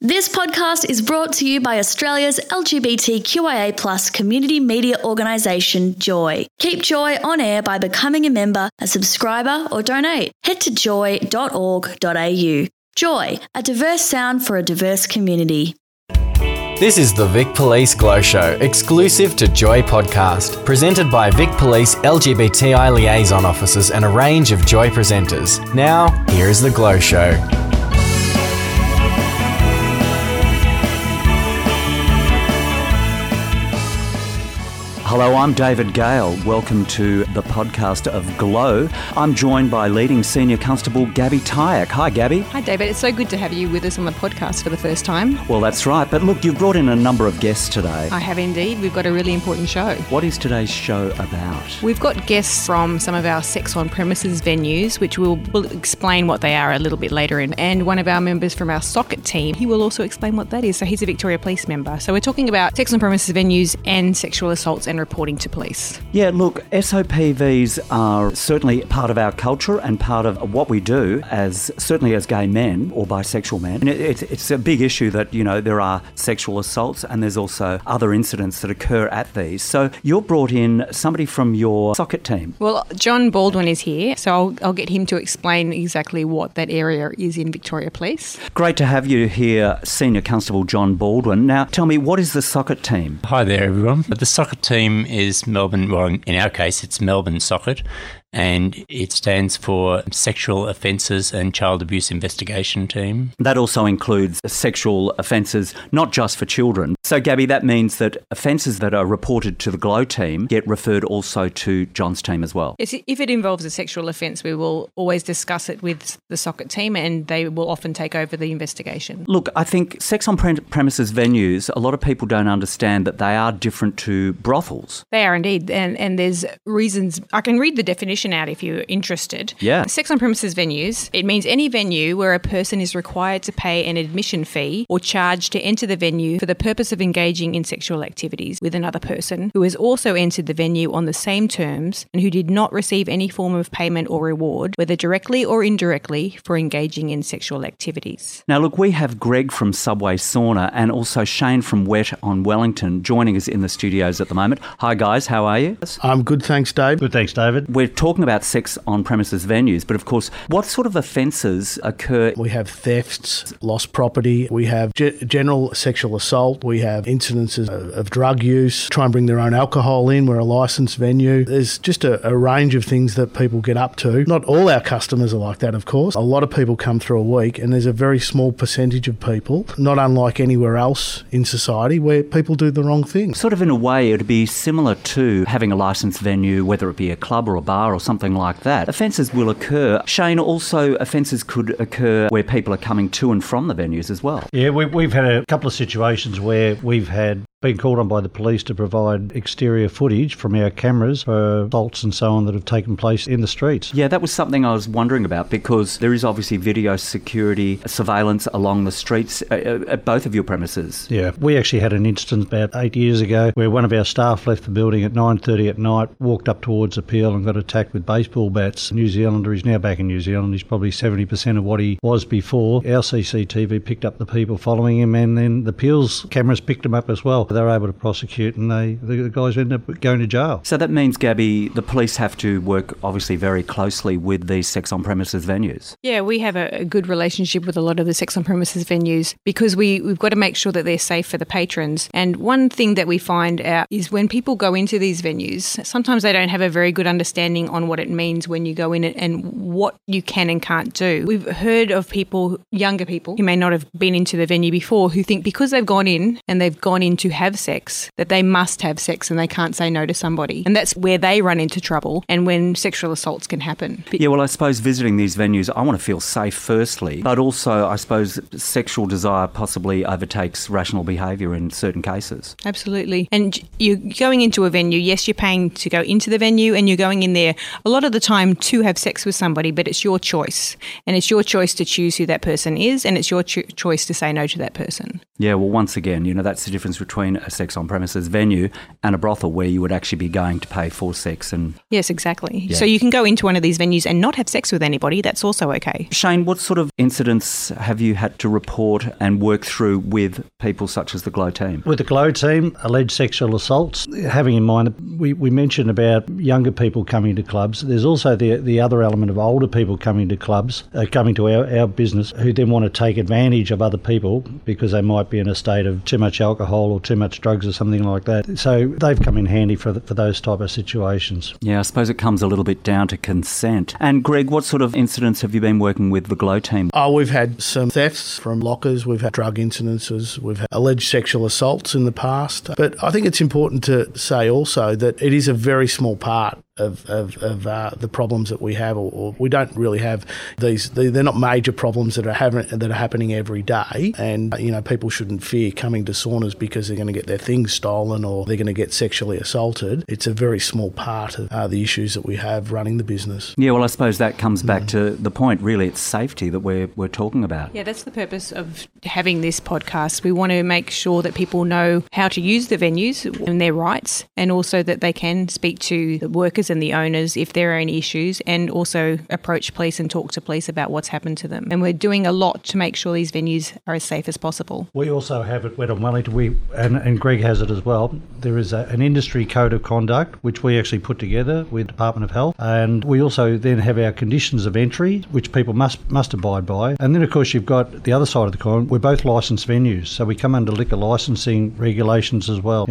This podcast is brought to you by Australia's LGBTQIA+ community media organisation, Joy. Keep Joy on air by becoming a member, a subscriber or donate. Head to joy.org.au. Joy, a diverse sound for a diverse community. This is the Vic Police Glow Show, exclusive to Joy Podcast, presented by Vic Police LGBTI liaison officers and a range of Joy presenters. Now, here is the Glow Show. Hello, I'm David Gale. Welcome to the podcast of Glow. I'm joined by leading Senior Constable Gabby Tyack. Hi, Gabby. Hi, David. It's so good to have you with us on the podcast for the first time. Well, that's right. But look, you've brought in a number of guests today. I have indeed. We've got a really important show. What is today's show about? We've got guests from some of our sex on premises venues, which we'll explain what they are a little bit later in. And one of our members from our socket team, he will also explain what that is. So he's a Victoria Police member. So we're talking about sex on premises venues and sexual assaults and reporting to police. Yeah, look, SOPVs are certainly part of our culture and part of what we do certainly as gay men or bisexual men. And it's a big issue that, you know, there are sexual assaults and there's also other incidents that occur at these. So you're brought in somebody from your socket team. Well, John Baldwin is here, so I'll get him to explain exactly what that area is in Victoria Police. Great to have you here, Senior Constable John Baldwin. Now, tell me, what is the socket team? Hi there, everyone. The socket team is Melbourne, well, in our case, it's Melbourne Socket, and it stands for Sexual Offences and Child Abuse Investigation Team. That also includes sexual offences, not just for children. So, Gabby, that means that offences that are reported to the Glow team get referred also to John's team as well. Yes, if it involves a sexual offence, we will always discuss it with the socket team and they will often take over the investigation. Look, I think sex on premises venues, a lot of people don't understand that they are different to brothels. They are indeed, and there's reasons. I can read the definition out if you're interested. Yeah. Sex on premises venues, it means any venue where a person is required to pay an admission fee or charge to enter the venue for the purpose of engaging in sexual activities with another person who has also entered the venue on the same terms and who did not receive any form of payment or reward, whether directly or indirectly, for engaging in sexual activities. Now, look, we have Greg from Subway Sauna and also Shane from Wet on Wellington joining us in the studios at the moment. Hi, guys. How are you? I'm good, thanks, Dave. Good, thanks, David. We're talking about sex on premises venues, but of course, what sort of offences occur? We have thefts, lost property, we have general sexual assault, we have incidences of drug use, try and bring their own alcohol in, we're a licensed venue. There's just a range of things that people get up to. Not all our customers are like that, of course. A lot of people come through a week and there's a very small percentage of people, not unlike anywhere else in society, where people do the wrong thing. Sort of in a way, it would be similar to having a licensed venue, whether it be a club or a bar or something like that. Offences will occur. Shane, also offences could occur where people are coming to and from the venues as well. Yeah, we've had a couple of situations where we've been called on by the police to provide exterior footage from our cameras for assaults and so on that have taken place in the streets. Yeah, that was something I was wondering about because there is obviously video security surveillance along the streets at both of your premises. Yeah, we actually had an incident about 8 years ago where one of our staff left the building at 9:30 at night, walked up towards a Peel and got attacked with baseball bats. A New Zealander, he's now back in New Zealand, he's probably 70% of what he was before. Our CCTV picked up the people following him and then the Peel's cameras picked him up as well. They were able to prosecute and the guys ended up going to jail. So that means, Gabby, the police have to work obviously very closely with these sex on premises venues. Yeah, we have a good relationship with a lot of the sex on premises venues because we've got to make sure that they're safe for the patrons. And one thing that we find out is when people go into these venues, sometimes they don't have a very good understanding on what it means when you go in it and what you can and can't do. We've heard of people, younger people, who may not have been into the venue before, who think because they've gone in and they've gone in to have sex, that they must have sex and they can't say no to somebody. And that's where they run into trouble and when sexual assaults can happen. Yeah, well, I suppose visiting these venues, I want to feel safe firstly, but also I suppose sexual desire possibly overtakes rational behaviour in certain cases. Absolutely. And you're going into a venue, yes, you're paying to go into the venue and you're going in there a lot of the time to have sex with somebody, but it's your choice. And it's your choice to choose who that person is and it's your choice to say no to that person. Yeah, well, once again, you know, that's the difference between between a sex on premises venue and a brothel where you would actually be going to pay for sex. And yes, exactly. Yeah. So you can go into one of these venues and not have sex with anybody. That's also okay. Shane, what sort of incidents have you had to report and work through with people such as the Glow team? With the Glow team, alleged sexual assaults, having in mind that we mentioned about younger people coming to clubs, there's also the other element of older people coming to clubs, coming to our business, who then want to take advantage of other people because they might be in a state of too much alcohol or too much drugs or something like that. So they've come in handy for those type of situations. Yeah, I suppose it comes a little bit down to consent. And Greg, what sort of incidents have you been working with the Glow team? We've had some thefts from lockers, we've had drug incidences, we've had alleged sexual assaults in the past. But I think it's important to say also that it is a very small part of the problems that we have, or we don't really have these. They're not major problems that are happening every day, and people shouldn't fear coming to saunas because they're going to get their things stolen or they're going to get sexually assaulted. It's a very small part of the issues that we have running the business. Yeah, well, I suppose that comes back to the point. Really, it's safety that we're talking about. Yeah, that's the purpose of having this podcast. We want to make sure that people know how to use the venues and their rights, and also that they can speak to the workers and the owners if there are any issues, and also approach police and talk to police about what's happened to them. And we're doing a lot to make sure these venues are as safe as possible. We also have at Wet Wellington, and Greg has it as well, there is an industry code of conduct which we actually put together with Department of Health, and we also then have our conditions of entry which people must abide by. And then of course you've got the other side of the coin. We're both licensed venues, so we come under liquor licensing regulations as well.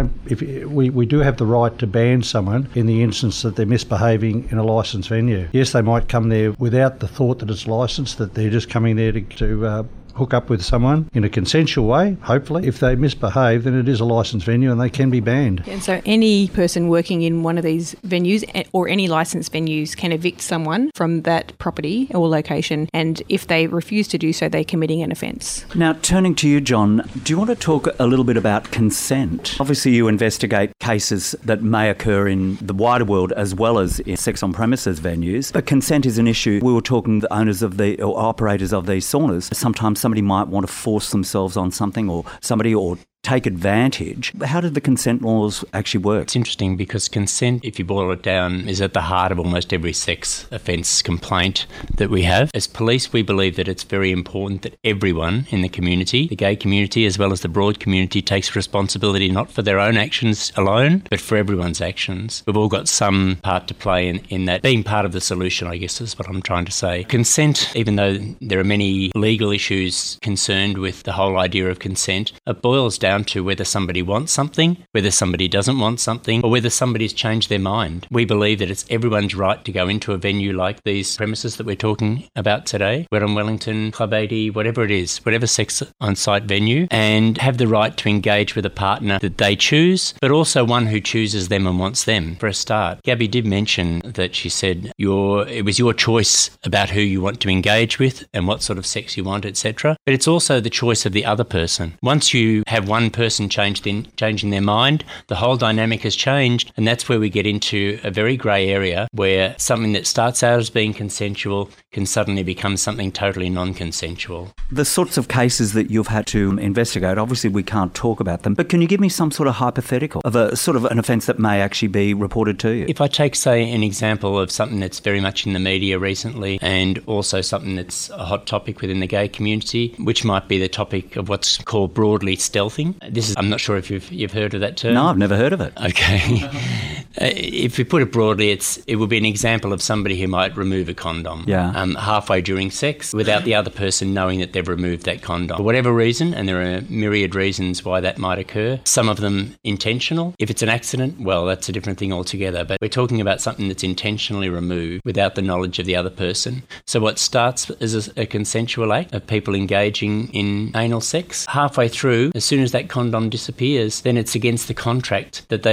We do have the right to ban someone in the instance that they're misbehaving in a licensed venue. Yes, they might come there without the thought that it's licensed, that they're just coming there to hook up with someone in a consensual way, hopefully. If they misbehave, then it is a licensed venue and they can be banned. And so any person working in one of these venues or any licensed venues can evict someone from that property or location, and if they refuse to do so, they're committing an offence. Now, turning to you, John, do you want to talk a little bit about consent? Obviously, you investigate cases that may occur in the wider world as well as in sex on premises venues, but consent is an issue. We were talking to the owners of or operators of these saunas. Sometimes somebody might want to force themselves on something or take advantage. How did the consent laws actually work? It's interesting because consent, if you boil it down, is at the heart of almost every sex offence complaint that we have. As police, we believe that it's very important that everyone in the community, the gay community as well as the broad community, takes responsibility not for their own actions alone, but for everyone's actions. We've all got some part to play in that. Being part of the solution, I guess, is what I'm trying to say. Consent, even though there are many legal issues concerned with the whole idea of consent, it boils down to whether somebody wants something, whether somebody doesn't want something, or whether somebody's changed their mind. We believe that it's everyone's right to go into a venue like these premises that we're talking about today, Wet Wellington, Club 80, whatever it is, whatever sex on-site venue, and have the right to engage with a partner that they choose, but also one who chooses them and wants them. For a start, Gabby did mention that she said it was your choice about who you want to engage with and what sort of sex you want, etc. But it's also the choice of the other person. Once you have one person changing their mind, the whole dynamic has changed, and that's where we get into a very grey area where something that starts out as being consensual can suddenly become something totally non-consensual. The sorts of cases that you've had to investigate, obviously we can't talk about them, but can you give me some sort of hypothetical of a sort of an offence that may actually be reported to you? If I take, say, an example of something that's very much in the media recently, and also something that's a hot topic within the gay community, which might be the topic of what's called broadly stealthing. I'm not sure if you've heard of that term. No, I've never heard of it. Okay. If we put it broadly, it would be an example of somebody who might remove a condom halfway during sex without the other person knowing that they've removed that condom. For whatever reason, and there are myriad reasons why that might occur, some of them intentional. If it's an accident, well, that's a different thing altogether. But we're talking about something that's intentionally removed without the knowledge of the other person. So what starts as a consensual act of people engaging in anal sex, halfway through, as soon as that condom disappears, then it's against the contract that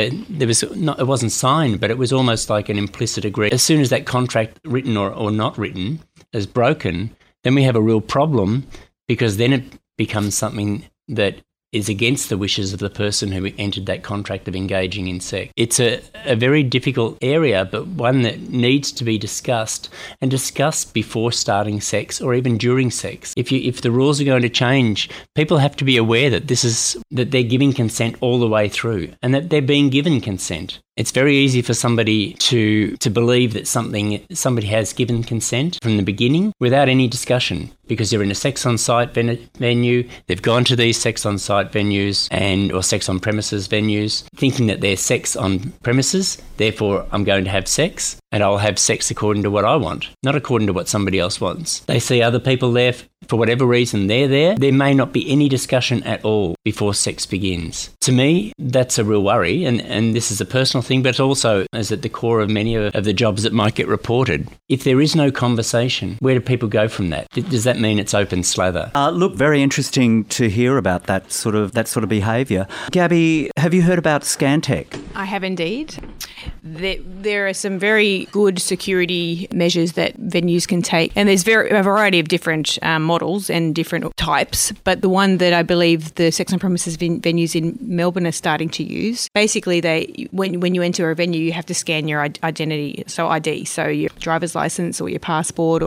it wasn't signed, but it was almost like an implicit agreement. As soon as that contract, written or not written, is broken, then we have a real problem, because then it becomes something that is against the wishes of the person who entered that contract of engaging in sex. It's a very difficult area, but one that needs to be discussed, and discussed before starting sex or even during sex. If the rules are going to change, people have to be aware that that they're giving consent all the way through, and that they're being given consent. It's very easy for somebody to believe that somebody has given consent from the beginning without any discussion, because they're in a sex on site venue, they've gone to these sex on site venues or sex on premises venues, thinking that they're sex on premises, therefore I'm going to have sex, and I'll have sex according to what I want, not according to what somebody else wants. They see other people there, for whatever reason they're there. There may not be any discussion at all before sex begins. To me, that's a real worry, and this is a personal thing, but also is at the core of many of the jobs that might get reported. If there is no conversation, where do people go from that? Does that mean it's open slather? Look, very interesting to hear about that sort of behaviour. Gabby, have you heard about Scantech? I have indeed. There are some very good security measures that venues can take, and there's a variety of different models and different types, but the one that I believe the sex on premises venues in Melbourne are starting to use, basically when you enter a venue, you have to scan your identity, so ID, so your driver's license or your passport,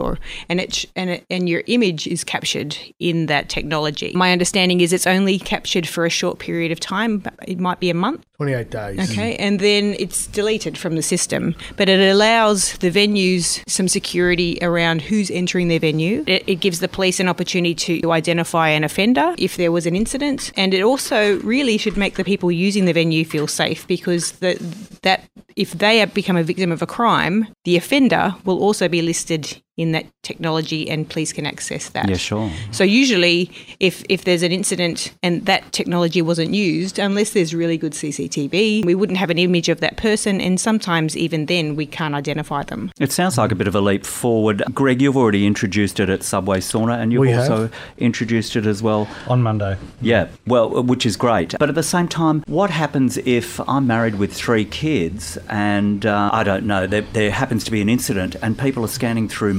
and your image is captured in that technology. My understanding is it's only captured for a short period of time. It might be a month. 28 days. Okay, and then it's deleted from the system. But it allows the venues some security around who's entering their venue. It gives the police an opportunity to identify an offender if there was an incident. And it also really should make the people using the venue feel safe, because that if they have become a victim of a crime, the offender will also be listed in that technology and police can access that. Yeah, sure. So usually if there's an incident and that technology wasn't used, unless there's really good CCTV, we wouldn't have an image of that person, and sometimes even then we can't identify them. It sounds like a bit of a leap forward. Greg, you've already introduced it at Subway Sauna, and you've also introduced it as well. On Monday. Yeah, well, which is great. But at the same time, what happens if I'm married with 3 kids and, I don't know, there happens to be an incident and people are scanning through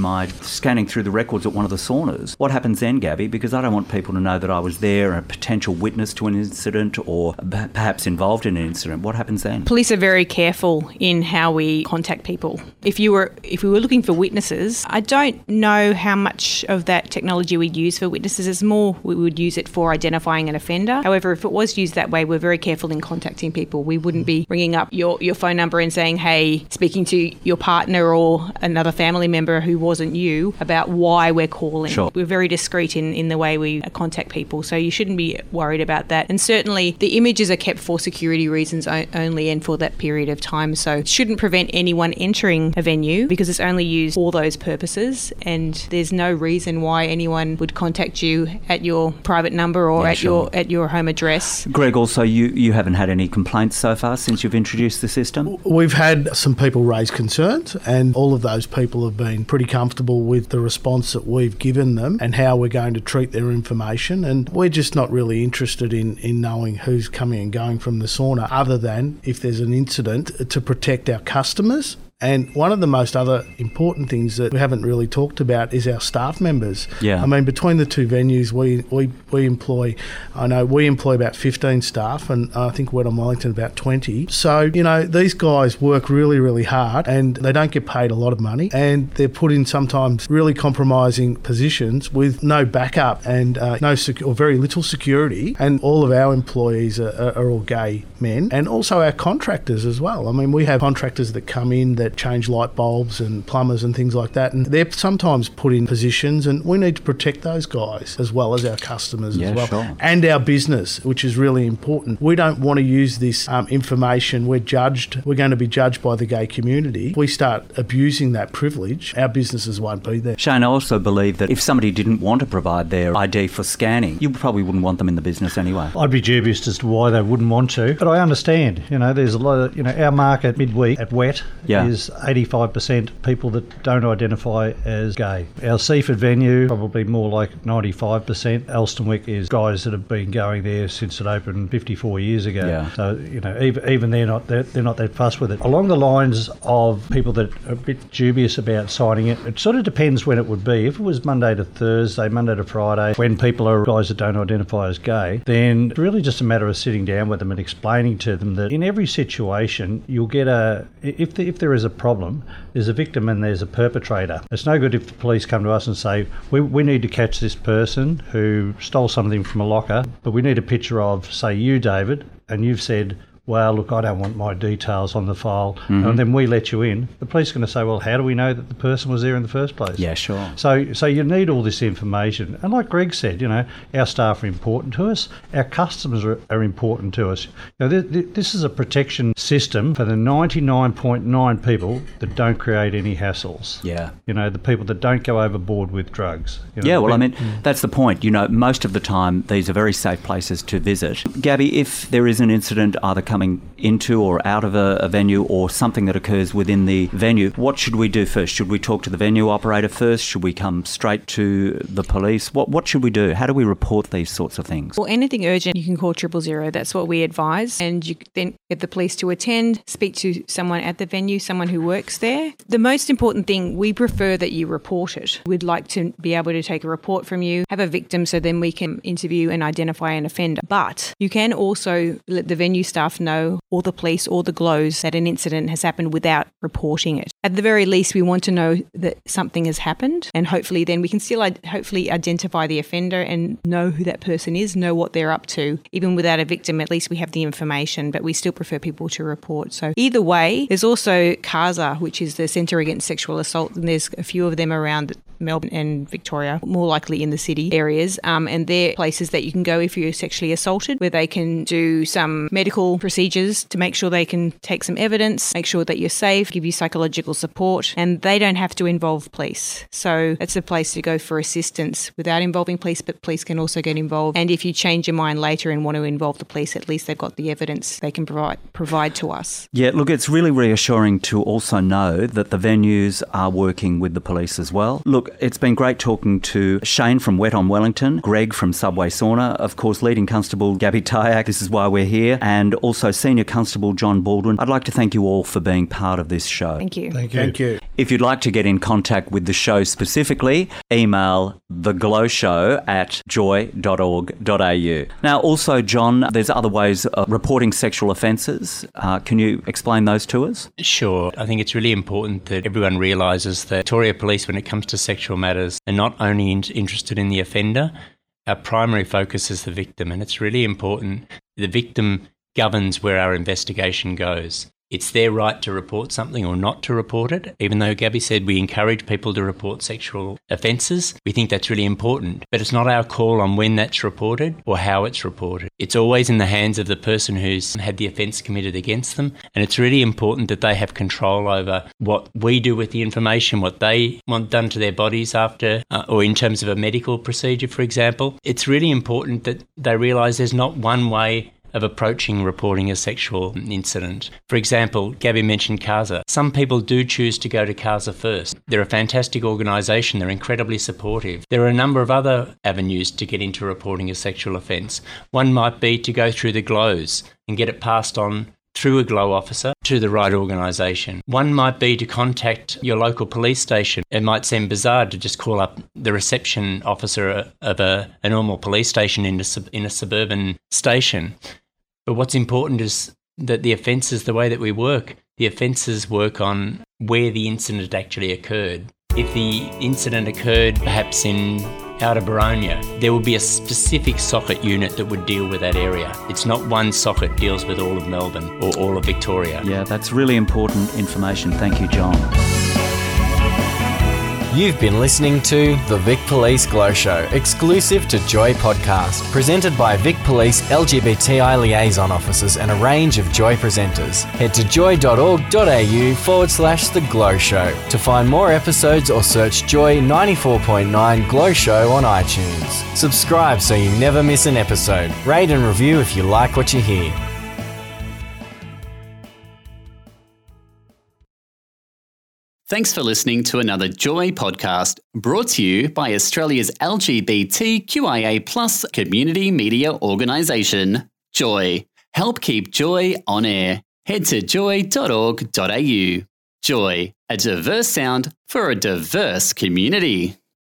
the records at one of the saunas? What happens then, Gabby? Because I don't want people to know that I was there, a potential witness to an incident or perhaps involved in an incident. What happens then? Police are very careful in how we contact people. If we were looking for witnesses, I don't know how much of that technology we'd use for witnesses. It's more we would use it for identifying an offender. However, if it was used that way, we're very careful in contacting people. We wouldn't be ringing up your phone number and saying, hey, speaking to your partner or another family member who wasn't you about why we're calling. Sure. We're very discreet in the way we contact people, so you shouldn't be worried about that. And certainly the images are kept for security reasons only and for that period of time, so it shouldn't prevent anyone entering a venue because it's only used for those purposes, and there's no reason why anyone would contact you at your private number or at your home address. Greg, also you haven't had any complaints so far since you've introduced the system? We've had some people raise concerns, and all of those people have been pretty comfortable with the response that we've given them and how we're going to treat their information, and we're just not really interested in knowing who's coming and going from the sauna, other than if there's an incident, to protect our customers. And one of the most other important things that we haven't really talked about is our staff members. Yeah. I mean, between the 2 venues, we employ about 15 staff, and I think Wet on Wellington about 20. So, these guys work really, really hard, and they don't get paid a lot of money, and they're put in sometimes really compromising positions with no backup and or very little security. And all of our employees are all gay men, and also our contractors as well. I mean, we have contractors that come in that change light bulbs and plumbers and things like that, and they're sometimes put in positions, and we need to protect those guys as well as our customers as well. Sure. And our business, which is really important. We don't want to use this information. We're going to be judged by the gay community. If we start abusing that privilege, our businesses won't be there. Shane, I also believe that if somebody didn't want to provide their ID for scanning, you probably wouldn't want them in the business anyway. I'd be dubious as to why they wouldn't want to, but I understand. There's a lot of, our market midweek at Wet is there's 85% people that don't identify as gay. Our Seaford venue, probably more like 95%. Elstonwick is guys that have been going there since it opened 54 years ago. Yeah. So, even they're not that fussed with it. Along the lines of people that are a bit dubious about signing it, it sort of depends when it would be. If it was Monday to Thursday, Monday to Friday, when people are guys that don't identify as gay, then it's really just a matter of sitting down with them and explaining to them that in every situation you'll get if there is a problem, there's a victim and there's a perpetrator. It's no good if the police come to us and say, we need to catch this person who stole something from a locker, but we need a picture of, say, you, David, and you've said, well, look, I don't want my details on the file, and then we let you in. The police are going to say, well, how do we know that the person was there in the first place? Yeah, sure. So you need all this information. And like Greg said, our staff are important to us. Our customers are important to us. This is a protection system for the 99.9 people that don't create any hassles. Yeah. The people that don't go overboard with drugs. That's the point. Most of the time, these are very safe places to visit. Gabby, if there is an incident either coming into or out of a venue or something that occurs within the venue, what should we do first? Should we talk to the venue operator first? Should we come straight to the police? What should we do? How do we report these sorts of things? Well, anything urgent, you can call 000. That's what we advise. And you then get the police to attend, speak to someone at the venue, someone who works there. The most important thing, we prefer that you report it. We'd like to be able to take a report from you, have a victim, so then we can interview and identify an offender. But you can also let the venue staff know, or the police or the GLOWs, that an incident has happened without reporting it. At the very least, we want to know that something has happened, and hopefully then we can still hopefully identify the offender and know who that person is, know what they're up to. Even without a victim, at least we have the information, but we still prefer people to report. So either way, there's also CASA, which is the Centre Against Sexual Assault, and there's a few of them around Melbourne and Victoria, more likely in the city areas, and they're places that you can go if you're sexually assaulted, where they can do some medical procedures to make sure they can take some evidence, make sure that you're safe, give you psychological support, and they don't have to involve police. So it's a place to go for assistance without involving police, but police can also get involved. And if you change your mind later and want to involve the police, at least they've got the evidence they can provide to us. Yeah, look, it's really reassuring to also know that the venues are working with the police as well. Look, it's been great talking to Shane from Wet on Wellington, Greg from Subway Sauna, of course, Leading Constable Gabby Tyack, this is why we're here, and also Senior Constable John Baldwin. I'd like to thank you all for being part of this show. Thank you. Thank you. If you'd like to get in contact with the show specifically, email theglowshow@joy.org.au. Now, also, John, there's other ways of reporting sexual offences. Can you explain those to us? Sure. I think it's really important that everyone realises that Victoria Police, when it comes to sexual matters, are not only interested in the offender. Our primary focus is the victim, and it's really important. The victim governs where our investigation goes. It's their right to report something or not to report it. Even though Gabby said we encourage people to report sexual offences, we think that's really important. But it's not our call on when that's reported or how it's reported. It's always in the hands of the person who's had the offence committed against them. And it's really important that they have control over what we do with the information, what they want done to their bodies after, or in terms of a medical procedure, for example. It's really important that they realise there's not one way of approaching reporting a sexual incident. For example, Gabby mentioned CASA. Some people do choose to go to CASA first. They're a fantastic organisation. They're incredibly supportive. There are a number of other avenues to get into reporting a sexual offence. One might be to go through the GLOWs and get it passed on through a GLOW officer to the right organisation. One might be to contact your local police station. It might seem bizarre to just call up the reception officer of a normal police station in a suburban station. But what's important is that the offences, the way that we work, the offences work on where the incident actually occurred. If the incident occurred perhaps in Outer Boronia, there will be a specific socket unit that would deal with that area. It's not one socket deals with all of Melbourne or all of Victoria. Yeah, that's really important information. Thank you, John. You've been listening to The Vic Police Glow Show, exclusive to Joy Podcast, presented by Vic Police LGBTI Liaison Officers and a range of Joy presenters. Head to joy.org.au/The Glow Show to find more episodes or search Joy 94.9 Glow Show on iTunes. Subscribe so you never miss an episode. Rate and review if you like what you hear. Thanks for listening to another Joy podcast brought to you by Australia's LGBTQIA+ community media organisation, Joy. Help keep Joy on air. Head to joy.org.au. Joy, a diverse sound for a diverse community.